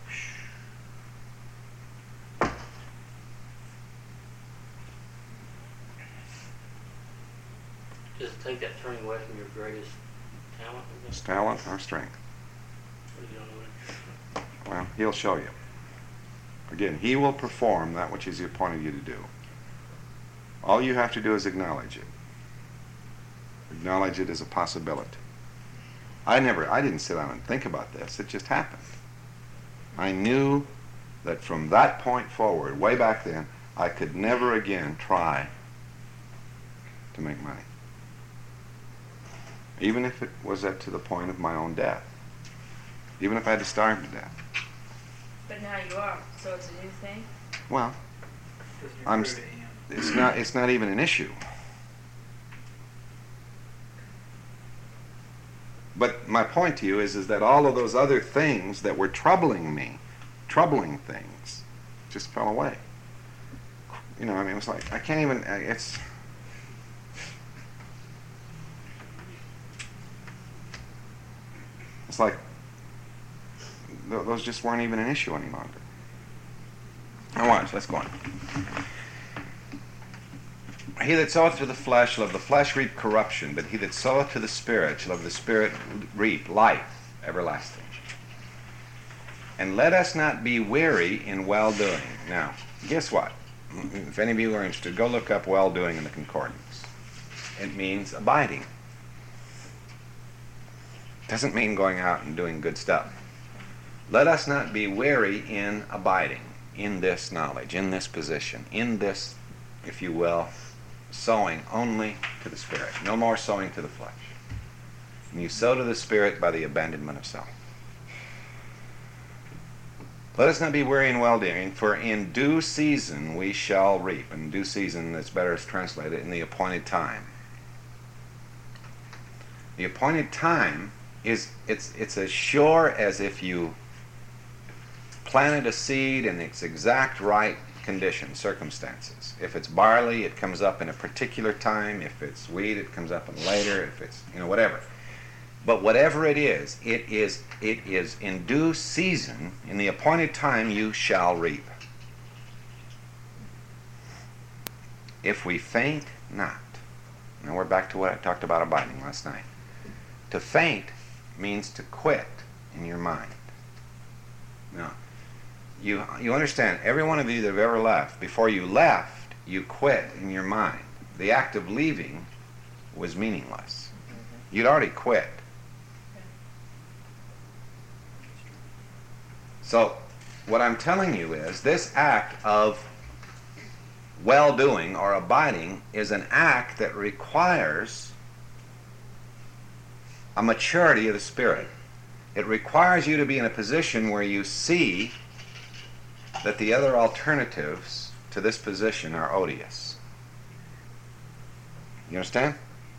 Does it take that turning away from your greatest talent? It's talent or strength. Or you don't know it? Well, he'll show you. Again, he will perform that which he's appointed you to do. All you have to do is acknowledge it. Acknowledge it as a possibility. I never, I didn't sit down and think about this. It just happened. I knew that from that point forward, way back then, I could never again try to make money. Even if it was up to the point of my own death. Even if I had to starve to death. But now you are, so it's a new thing? Well, Because you I'm, prove s- it him. it's not, it's not even an issue. But my point to you is, is that all of those other things that were troubling me, troubling things, just fell away. You know, I mean, it was like, I can't even, I- it's, it's like, th- those just weren't even an issue any longer. Now watch, let's go on. He that soweth to the flesh shall of the flesh reap corruption, but he that soweth to the Spirit shall of the Spirit reap life everlasting. And let us not be weary in well-doing. Now, guess what? If any of you are interested, go look up well-doing in the concordance. It means abiding. Doesn't mean going out and doing good stuff. Let us not be weary in abiding, in this knowledge, in this position, in this, if you will, sowing only to the Spirit. No more sowing to the flesh. And you sow to the Spirit by the abandonment of self. Let us not be weary in well-doing, for in due season we shall reap. In due season, it's better is translated in the appointed time. The appointed time is, it's, it's as sure as if you planted a seed in its exact right conditions, circumstances. If it's barley, it comes up in a particular time. If it's wheat, it comes up in later. If it's, you know, whatever. But whatever it is, it is, it is in due season, in the appointed time you shall reap. If we faint not. Now we're back to what I talked about abiding last night. To faint means to quit in your mind. Now, you, you understand, every one of you that have ever left, before you left, you quit in your mind. The act of leaving was meaningless. You'd already quit. So, what I'm telling you is, this act of well-doing or abiding is an act that requires a maturity of the Spirit. It requires you to be in a position where you see that the other alternatives to this position are odious. You understand?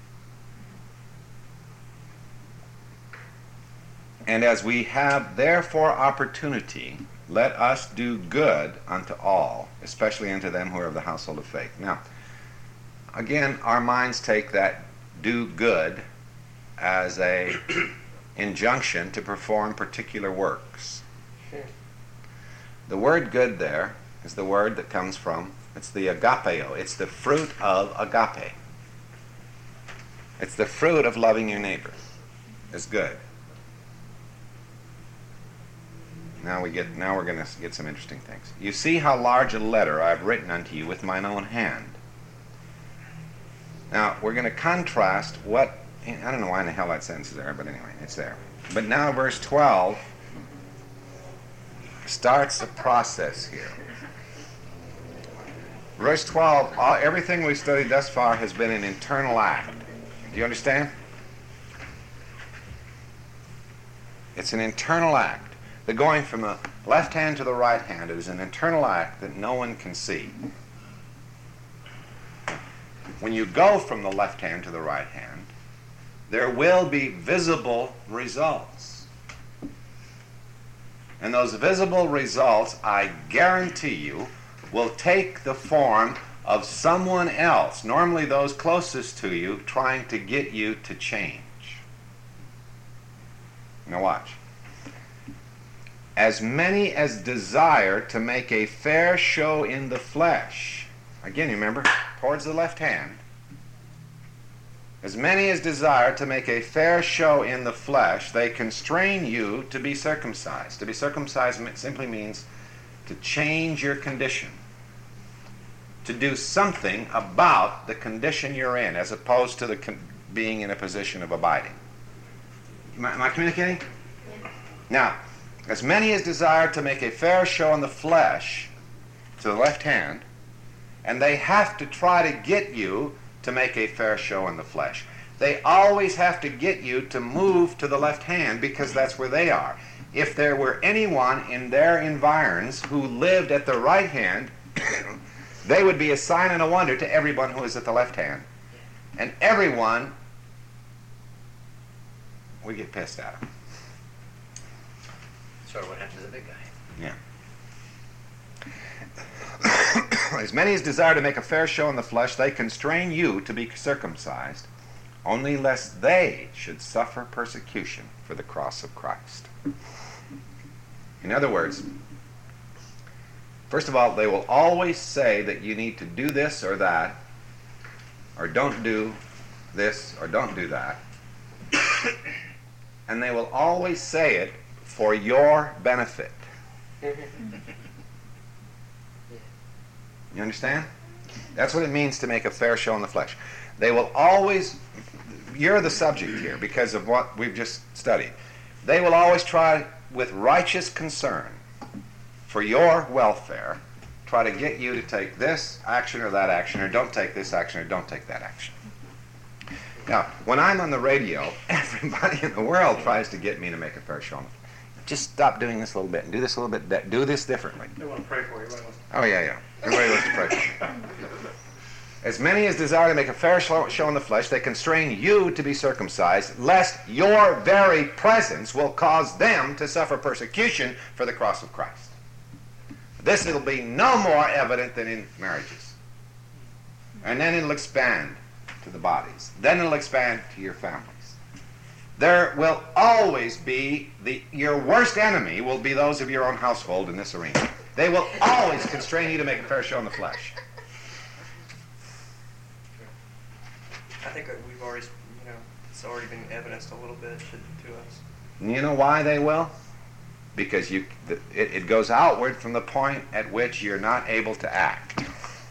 And as we have therefore opportunity, let us do good unto all, especially unto them who are of the household of faith. Now, again, our minds take that do good as a injunction to perform particular works. The word good there is the word that comes from, it's the agapeo. It's the fruit of agape. It's the fruit of loving your neighbor. It's good. Now we get. Now we're going to get some interesting things. You see how large a letter I've written unto you with mine own hand. Now we're going to contrast what. I don't know why in the hell that sentence is there, but anyway, it's there. But now verse twelve starts a process here. Verse twelve. All, everything we've studied thus far has been an internal act. Do you understand? It's an internal act. The going from the left hand to the right hand is an internal act that no one can see. When you go from the left hand to the right hand, there will be visible results. And those visible results, I guarantee you, will take the form of someone else, normally those closest to you, trying to get you to change. Now watch. As many as desire to make a fair show in the flesh. Again, you remember, towards the left hand. As many as desire to make a fair show in the flesh, they constrain you to be circumcised. To be circumcised simply means to change your condition, to do something about the condition you're in, as opposed to the con- being in a position of abiding. Am I, am I communicating? Yeah. Now, as many as desire to make a fair show in the flesh, to the left hand, and they have to try to get you to make a fair show in the flesh. They always have to get you to move to the left hand because that's where they are. If there were anyone in their environs who lived at the right hand, they would be a sign and a wonder to everyone who is at the left hand. And everyone, we get pissed at them. Sort of what happened to the big guy. Yeah. As many as desire to make a fair show in the flesh, they constrain you to be circumcised, only lest they should suffer persecution for the cross of Christ. In other words, first of all, they will always say that you need to do this or that, or don't do this or don't do that. And they will always say it for your benefit. You understand? That's what it means to make a fair show in the flesh. They will always, you're the subject here because of what we've just studied. They will always try with righteous concern for your welfare, try to get you to take this action or that action, or don't take this action or don't take that action. Now, when I'm on the radio, everybody in the world tries to get me to make a fair show in the flesh. Just stop doing this a little bit and do this a little bit, di- do this differently. They want to pray for you. Everybody wants to- Oh, yeah, yeah. Everybody wants to pray. As many as desire to make a fair show in the flesh, they constrain you to be circumcised, lest your very presence will cause them to suffer persecution for the cross of Christ. This will be no more evident than in marriages. And then it'll expand to the bodies. Then it'll expand to your families. There will always be, the your worst enemy will be those of your own household in this arena. They will always constrain you to make a fair show in the flesh. I think that we've already, you know, it's already been evidenced a little bit to, to us. You know why they will? Because you, the, it, it goes outward from the point at which you're not able to act.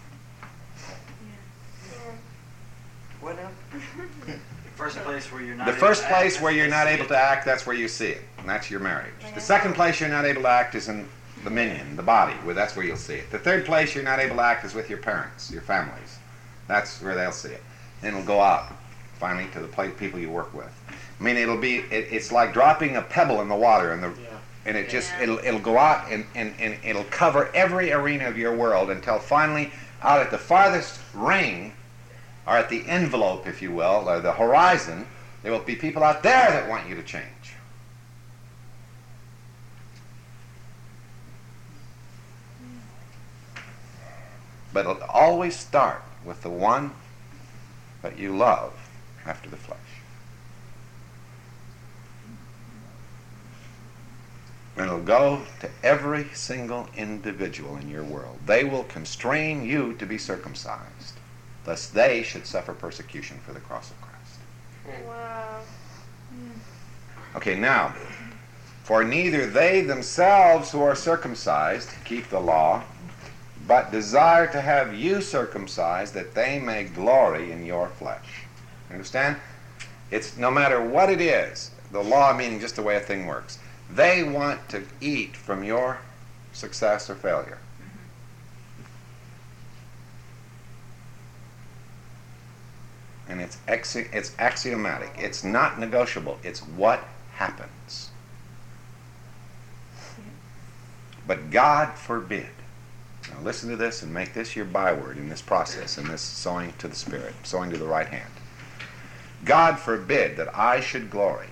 What now? The first place where you're not The able first to place act, where you're that's not where able you to see it. act, that's where you see it. And that's your marriage. The second place you're not able to act is in the minion, the body, where that's where you'll see it. The third place you're not able to act is with your parents, your families. That's where they'll see it. Then it'll go out, finally, to the pla- people you work with. I mean, it'll be, it, it's like dropping a pebble in the water, and the, Yeah. and it just, Yeah. it'll, it'll go out and, and, and it'll cover every arena of your world until finally, out at the farthest ring, or at the envelope, if you will, or the horizon, there will be people out there that want you to change. But it'll always start with the one that you love after the flesh. And it'll go to every single individual in your world. They will constrain you to be circumcised, lest they should suffer persecution for the cross of Christ. Wow. Okay, now, for neither they themselves who are circumcised keep the law, but desire to have you circumcised, that they may glory in your flesh. Understand? It's no matter what it is, the law meaning just the way a thing works. They want to eat from your success or failure. And it's axi- it's axiomatic. It's not negotiable. It's what happens. But God forbid. Now listen to this and make this your byword in this process, in this sowing to the Spirit, sowing to the right hand. God forbid that I should glory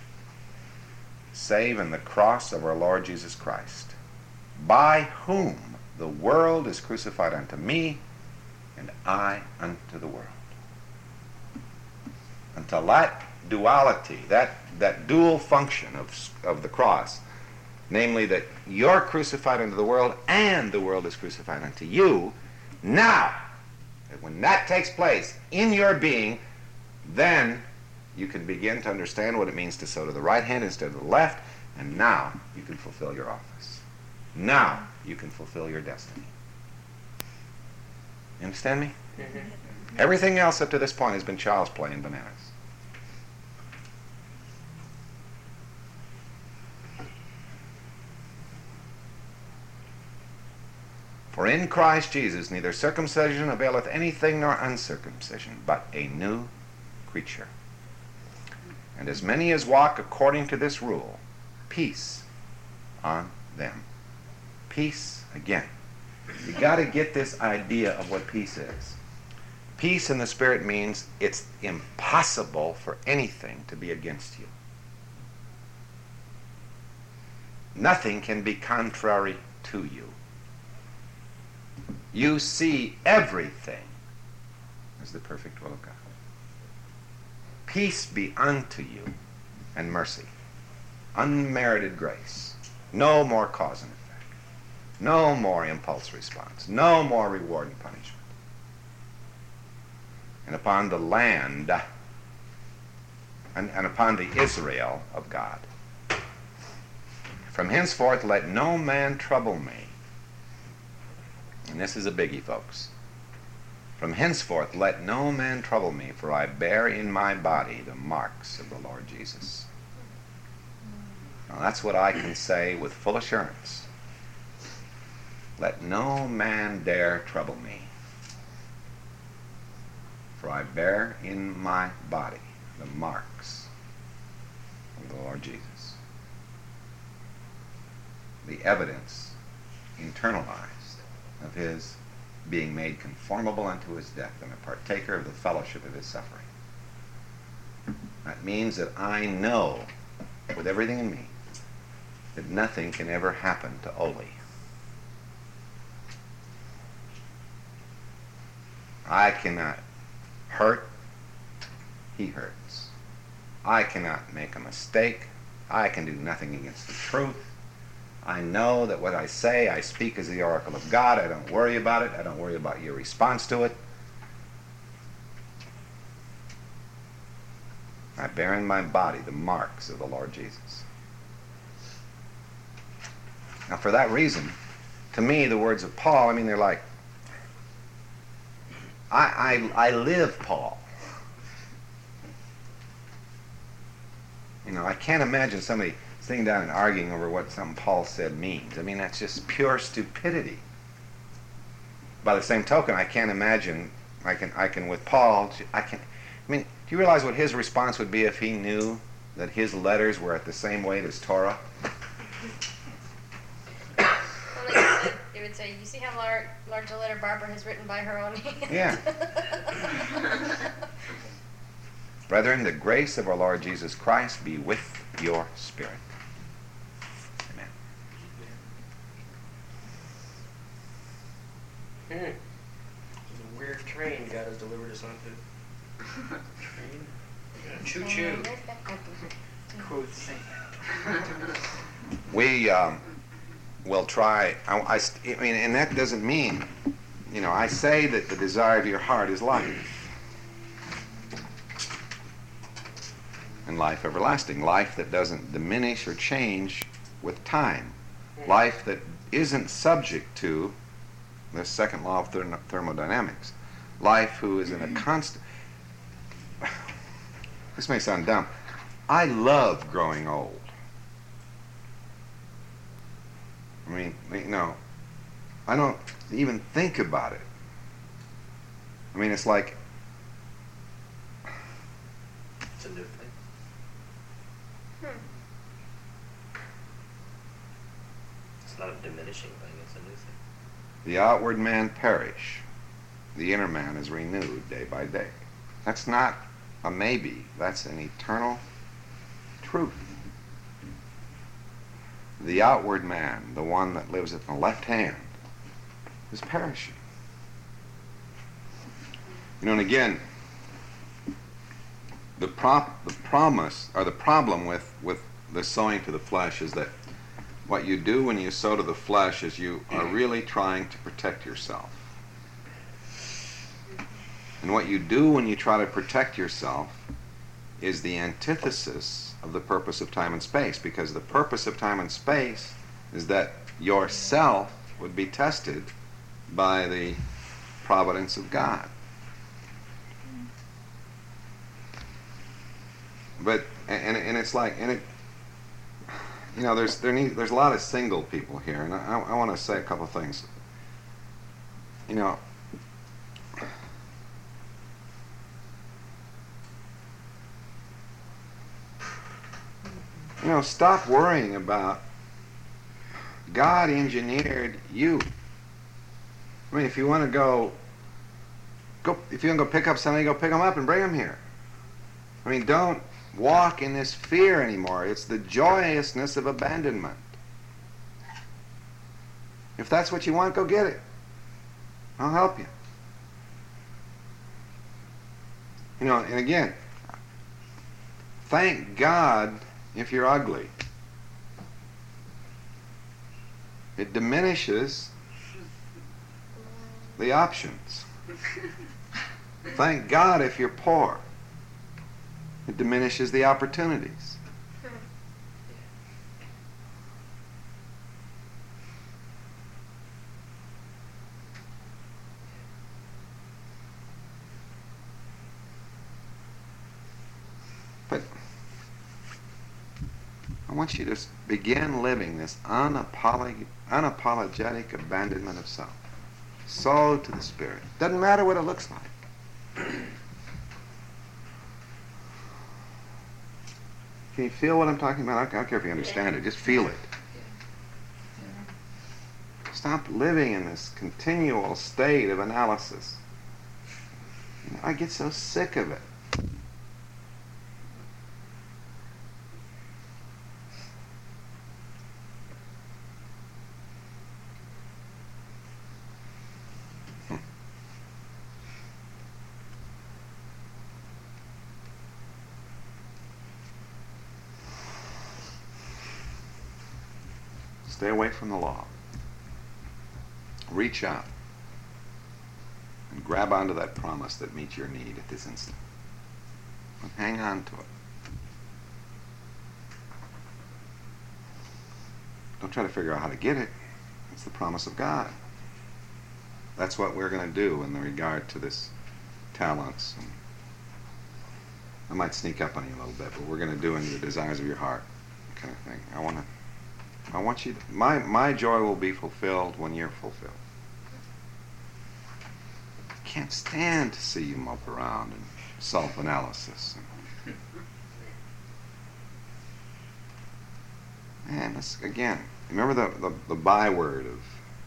save in the cross of our Lord Jesus Christ, by whom the world is crucified unto me, and I unto the world. Until that duality, that, that dual function of, of the cross, namely that you're crucified unto the world and the world is crucified unto you, now, when that takes place in your being, then you can begin to understand what it means to sow to the right hand instead of the left, and now you can fulfill your office. Now you can fulfill your destiny. You understand me? Mm-hmm. Everything else up to this point has been child's play and bananas. For in Christ Jesus neither circumcision availeth anything nor uncircumcision, but a new creature. And as many as walk according to this rule, peace on them. Peace again. You got to get this idea of what peace is. Peace in the Spirit means it's impossible for anything to be against you. Nothing can be contrary to you. You see everything as the perfect will of God. Peace be unto you, and mercy. Unmerited grace. No more cause and effect. No more impulse response. No more reward and punishment. And upon the land, and, and upon the Israel of God. From henceforth let no man trouble me. And this is a biggie, folks. From henceforth let no man trouble me, for I bear in my body the marks of the Lord Jesus. Now that's what I can say with full assurance. Let no man dare trouble me, for I bear in my body the marks of the Lord Jesus. The evidence internalized of his being made conformable unto his death and a partaker of the fellowship of his suffering. That means that I know with everything in me that nothing can ever happen to Ole. I cannot hurt, he hurts. I cannot make a mistake. I can do nothing against the truth. I know that what I say, I speak as the oracle of God. I don't worry about it. I don't worry about your response to it. I bear in my body the marks of the Lord Jesus. Now, for that reason, to me, the words of Paul, I mean, they're like, I, I, I live Paul. You know, I can't imagine somebody sitting down and arguing over what some Paul said means. I mean, that's just pure stupidity. By the same token, I can't imagine, I can, I can with Paul, I can, I mean, do you realize what his response would be if he knew that his letters were at the same weight as Torah? Well, like you said, it would say, you see how large, large a letter Barbara has written by her own hand? Yeah. Brethren, the grace of our Lord Jesus Christ be with your spirit. Amen. Hmm. This is a weird train God has delivered us onto. Train? Yeah, choo-choo. Quote Saint. We um, will try, I, I, I mean, and that doesn't mean, you know, I say that the desire of your heart is life. And life everlasting. Life that doesn't diminish or change with time. Life that isn't subject to the second law of therm- thermodynamics. Life who is in a constant... This may sound dumb. I love growing old. I mean, you know, I don't even think about it. I mean, it's like... It's a new thing. It's not a diminishing thing, it's a new thing. The outward man perish. The inner man is renewed day by day. That's not a maybe. That's an eternal truth. The outward man, the one that lives at the left hand, is perishing. You know, and again, the prop, the promise, or the problem with, with the sowing to the flesh is that what you do when you sow to the flesh is you are really trying to protect yourself. And what you do when you try to protect yourself is the antithesis of the purpose of time and space, because the purpose of time and space is that yourself would be tested by the providence of God. But and and it's like and it you know there's there need, there's a lot of single people here, and I, I want to say a couple of things. You know, you know, stop worrying about God engineered you. I mean, if you want to go, go if you want to go pick up somebody, go pick them up and bring them here. I mean, don't walk in this fear anymore. It's the joyousness of abandonment. If that's what you want, go get it. I'll help you. You know, and again, thank God if you're ugly. It diminishes the options. Thank God if you're poor. It diminishes the opportunities. But I want you to begin living this unapolog- unapologetic abandonment of self. Soul to the Spirit. Doesn't matter what it looks like. Can you feel what I'm talking about? I don't care if you understand it. Just feel it. Stop living in this continual state of analysis. You know, I get so sick of it. Stay away from the law. Reach out and grab onto that promise that meets your need at this instant. And hang on to it. Don't try to figure out how to get it. It's the promise of God. That's what we're going to do in regard to this talents. And I might sneak up on you a little bit, but we're going to do in the desires of your heart kind of thing. I want to I want you to, my, my joy will be fulfilled when you're fulfilled. I can't stand to see you mope around and self-analysis. Man, let's, again, remember the, the, the byword of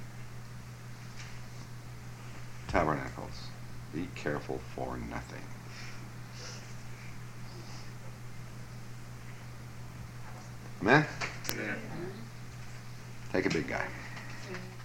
Tabernacles. Be careful for nothing. Amen? Yeah. Take a big guy.